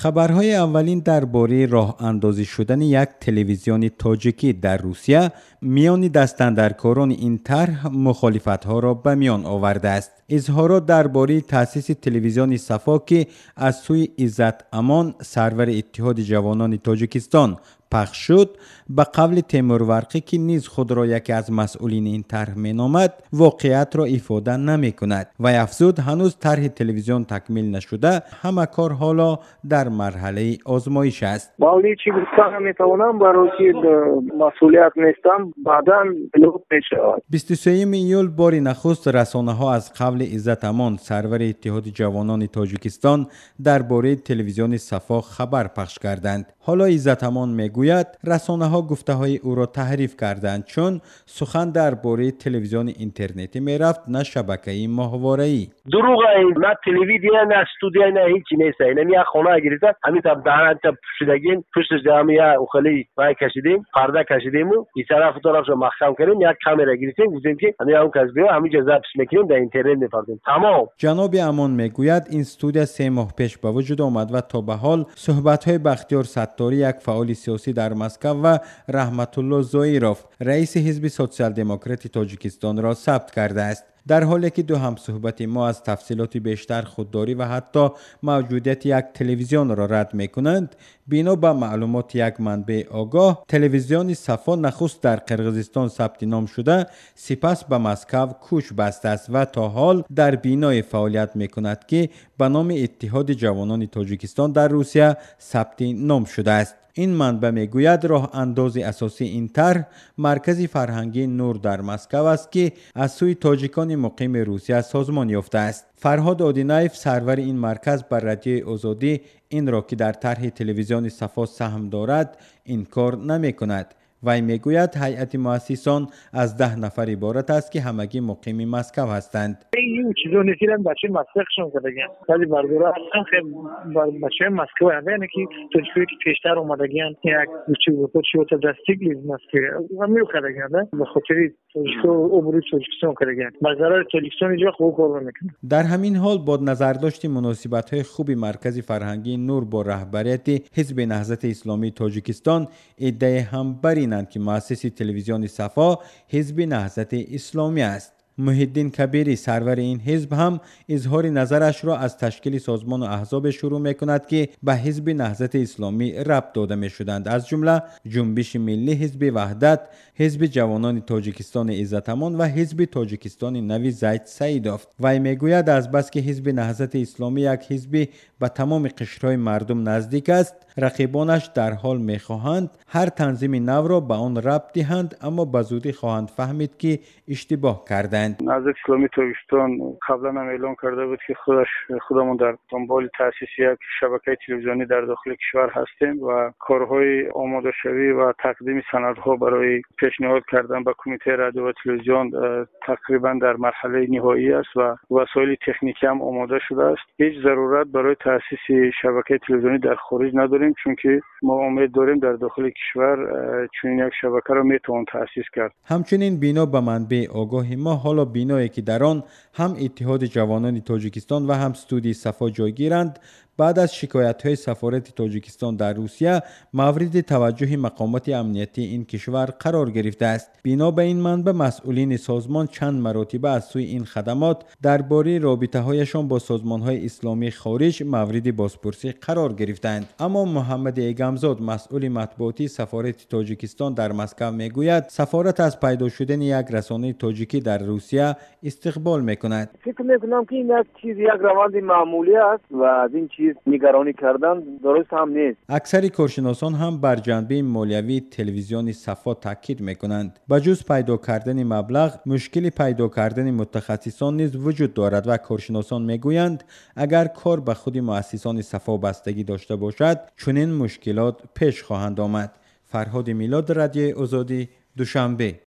خبرهای اولین درباره راه اندازی شدن یک تلویزیون تاجیکی در روسیه میان دستاندرکاران این طرح مخالفت‌ها را به میان آورده است. اظهارات درباره تأسیس تلویزیون صفا که از سوی عزت امان سرور اتحاد جوانان تاجیکستان پخش شد، به قول تیمور ورقی که نیز خود را یکی از مسئولین این طرح مینامد، واقعیت را افاده نمی کند و افزود هنوز طرح تلویزیون تکمیل نشده، همه کار حالا در مرحله آزمایش است. ولی چی گفتم میتوانم برای که مسئولیت نیستم بعداً بلوغ میشود. 23 ایول بار نخست رسانه ها از قول عزت امان سرور اتحاد جوانان تاجیکستان درباره تلویزیون صفا خبر پخش کردند. حالا عزت امان میگوید رسانه ها گفته های او را تحریف کردند چون سخن درباره تلویزیون اینترنتی میرفت نه شبکه‌ای ماهواره‌ای. دروغ است، نه تلویزیون نه استودیو نه هیچی نیست. اینم یک خانه گرفته همین تا دهنت پوشیدگین پشتش جمعی اوخلی وای کشیدیم، پرده کشیدیم و این طرف فوتوگرافش رو محکم کردیم، یک کامera گرفتیم گفتیم که همین اون کسبیو همین جزا پس میکنیم در اینترنت میفرستیم. تمام. جناب امان میگوید این استودیو 3 ماه پیش به وجود آمد و تا به حال صحبت‌های بختیار ستاری یک فعال سیاسی در مسکو و رحمت الله زویروف رئیس حزب سوسیال دموکراتی تاجیکستان را ثبت کرده است. در حالی که دو همصحبت ما از تفصیلات بیشتر خودداری و حتی موجودیت یک تلویزیون را رد می کنند، بنا به معلومات یک منبع آگاه، تلویزیون صفا نخست در قرقیزستان ثبت نام شده، سپس به مسکو کوچ بسته است و تا حال در بینای فعالیت می کند که به نام اتحاد جوانان تاجیکستان در روسیه ثبت نام شده است. این منبع میگوید راه انداز اساسی این طرح مرکز فرهنگی نور در مسکو است که از سوی تاجیکان مقیم روسیه سازمان یافته است. فرهاد آدینایف سرور این مرکز بر رادیوی آزادی این را که در طرح تلویزیون صفا سهم دارد انکار نمی کند. وی میگوید هیئت مؤسسان از 10 نفر عبارت است که همگی مقیم مسکو هستند. این چیزا نیستن بچه مسکوشون کردن. ولی بردارا هستن خیلی بچه مسکو هستن که توجیهی که پیشتر اومدگیان یک چیزی تو دستیگ لیز مسکو همین کردن. به خاطر توجیه عمری توجیهشون کردن. مزارع تلویزیون اینجا خوب کار میکنه. در همین حال با نظرداشت مناسبت‌های خوبی مرکز فرهنگی نور با رهبریت حزب نهضت اسلامی تاجیکستان ادعای هم برینند که مؤسس تلویزیون صفا حزب نهضت اسلامی است. محیدین کبیری سرور این حزب هم اظهار نظرش را از تشکیل سازمان و احزاب شروع می کند که به حزب نهضت اسلامی ربط داده می شدند، از جمله جنبش ملی حزب وحدت، حزب جوانان تاجیکستان عزت امان و حزب تاجیکستان نوی زید سیدوف. وی میگوید از بس که حزب نهضت اسلامی یک حزب به تمام قشرهای مردم نزدیک است، رقیبانش در حال میخواهند هر تنظیم نو را به آن ربط دهند، اما به زودی خواهند فهمید که اشتباه کردند. نهضت اسلامی تاجیکستان قبلا هم اعلام کرده بود که خودمون در دنبال تأسیس یک شبکه تلویزیونی در داخل کشور هستیم و کارهای آماده شوی و تقدیم سندها برای پیشنهاد کردن به کمیته رادیو و تلویزیون تقریبا در مرحله نهایی است و وسایل تکنیکی هم آماده شده است. هیچ ضرورت برای تأسیس شبکه تلویزیونی در خارج نداریم، چون که ما امید داریم در داخل کشور چنین یک شبکه را میتوان تأسیس کرد. همچنین بنا به منبع آگاه ما حالا بینایی که در آن هم اتحاد جوانان تاجیکستان و هم استودیو صفا جایگیرند، بعد از شکایت‌های سفارت تاجیکستان در روسیه مورد توجه مقامات امنیتی این کشور قرار گرفته است. بنا به این منبع مسئولین سازمان چند مرتبه از سوی این خدمات درباره رابطه‌هایشان با سازمان‌های اسلامی خارج مورد بازپرسی قرار گرفتند. اما محمد ایگمزاد مسئول مطبوعاتی سفارت تاجیکستان در مسکو میگوید سفارت از پیدا شدن یک رسانه تاجیکی در روسیه استقبال می‌کند. فکر می‌کنم که این یک روند معمولی است و از این نگرانی کردن درست هم نیست. اکثر کارشناسان هم بر جنبه مالیوی تلویزیون صفا تاکید میکنند. بجز پیدا کردن مبلغ، مشکل پیدا کردن متخصصان نیز وجود دارد و کارشناسان میگویند اگر کار به خود مؤسسان صفا بستگی داشته باشد، چنین مشکلات پیش خواهند آمد. فرهاد میلاد، رادیو آزادی، دوشنبه.